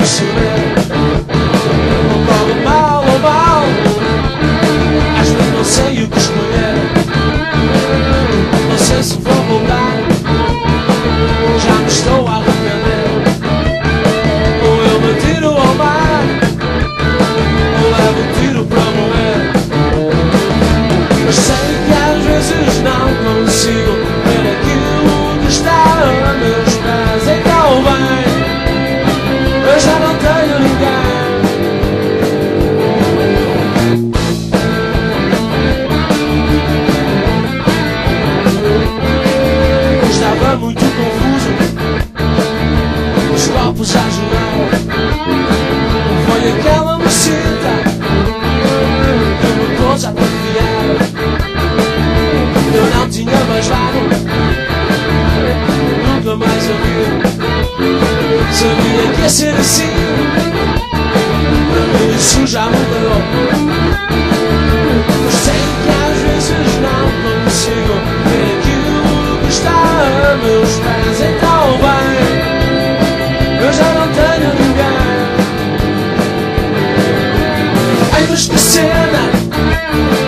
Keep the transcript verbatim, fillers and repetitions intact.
perceber. Não corre mal ou mal, às vezes não sei o que escolher. Não sei se vou voltar, já me estou a arrepender. Ou eu me tiro ao mar, ou levo um tiro para morrer. Mas sei que às vezes não consigo ver aquilo que está a meus pés. Então bem, eu já não tenho ninguém. Estava muito confuso, os copos já jogaram. Foi aquela mocita que me pôs a confiar. Eu não tinha mais vago, nunca mais ouvi. Sabia que ia ser assim, para mim isso já mudou. Mas sei que às vezes não consigo ver aquilo que está a meus pés. Então bem, eu já não tenho ninguém. Ai, mas que cena!